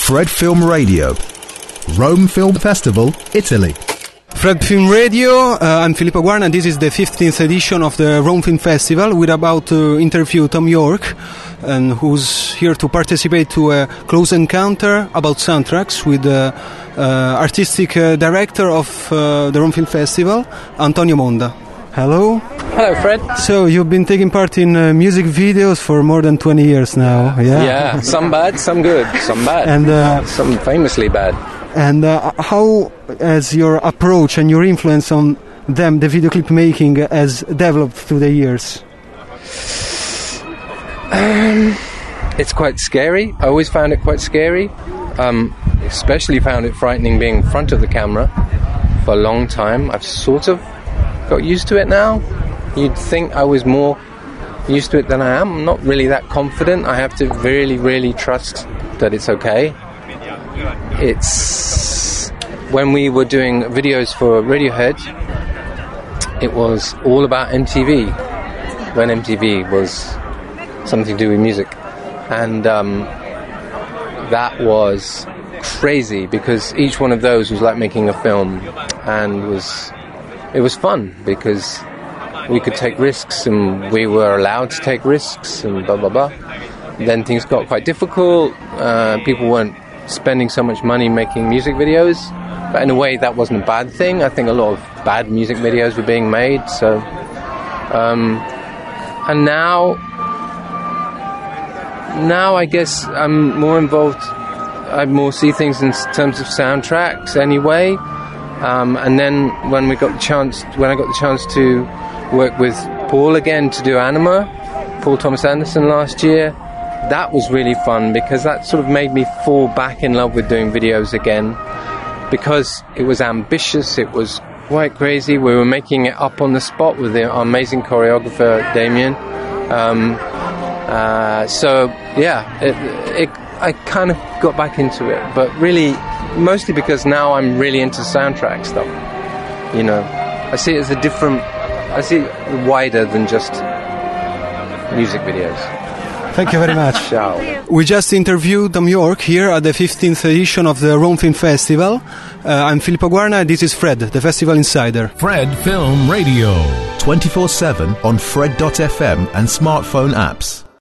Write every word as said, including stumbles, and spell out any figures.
Fred Film Radio, Rome Film Festival, Italy. Fred Film Radio, uh, I'm Filippo Guarna. This is the fifteenth edition of the Rome Film Festival. We're about to interview Thom Yorke, and who's here to participate to a close encounter about soundtracks with the uh, uh, artistic uh, director of uh, the Rome Film Festival, Antonio Monda. Hello. Hello, Fred. So you've been taking part in uh, music videos for more than twenty years now, yeah? Yeah, some bad, some good, some bad, and uh, some famously bad. And uh, how has your approach and your influence on them, the video clip making, has developed through the years? Um, it's quite scary. I always found it quite scary. Um, especially found it frightening being in front of the camera for a long time. I've sort of got used to it now. You'd think I was more used to it than I am. I'm not really that confident. I have to really, really trust that it's okay. It's when we were doing videos for Radiohead, it was all about M T V, when M T V was something to do with music, and um, that was crazy because each one of those was like making a film, and was it was fun because we could take risks and we were allowed to take risks and blah blah blah. Then things got quite difficult. Uh, people weren't spending so much money making music videos, but in a way that wasn't a bad thing. I think a lot of bad music videos were being made, so um, and now now I guess I'm more involved. I more see things in terms of soundtracks anyway, um, and then when we got the chance when I got the chance to work with Paul again to do Anima, Paul Thomas Anderson last year, that was really fun because that sort of made me fall back in love with doing videos again, because it was ambitious, it was quite crazy. We were making it up on the spot with the amazing choreographer Damien. Um, uh, so yeah, it, it, I kind of got back into it, but really mostly because now I'm really into soundtrack stuff. You know, I see it as a different, I see it wider than just music videos. Thank you very much. Ciao. We just interviewed Thom Yorke here at the fifteenth edition of the Rome Film Festival. Uh, I'm Filippo Guarna, this is Fred, the Festival Insider. Fred Film Radio. twenty-four seven on Fred dot f m and smartphone apps.